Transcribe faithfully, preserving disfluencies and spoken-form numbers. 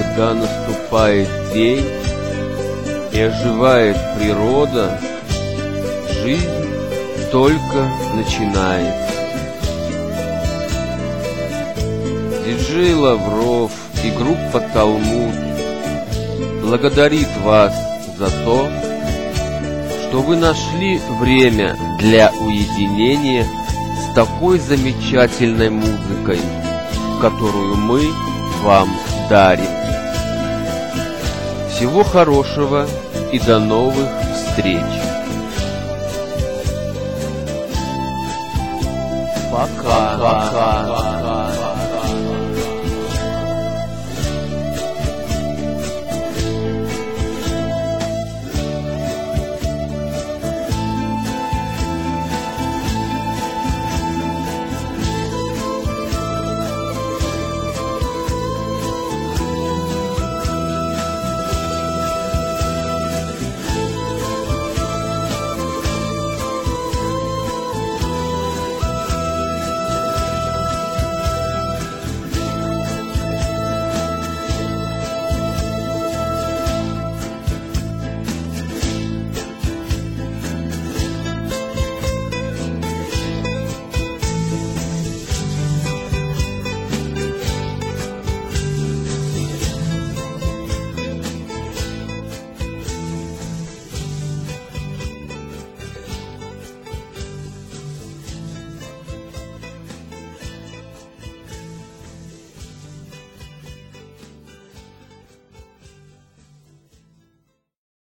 когда наступает день и оживает природа, жизнь только начинается. Диджей Лавров и группа Талмуд благодарит вас за то, что вы нашли время для уединения с такой замечательной музыкой, которую мы вам дарим. Всего хорошего и до новых встреч. Пока. Пока.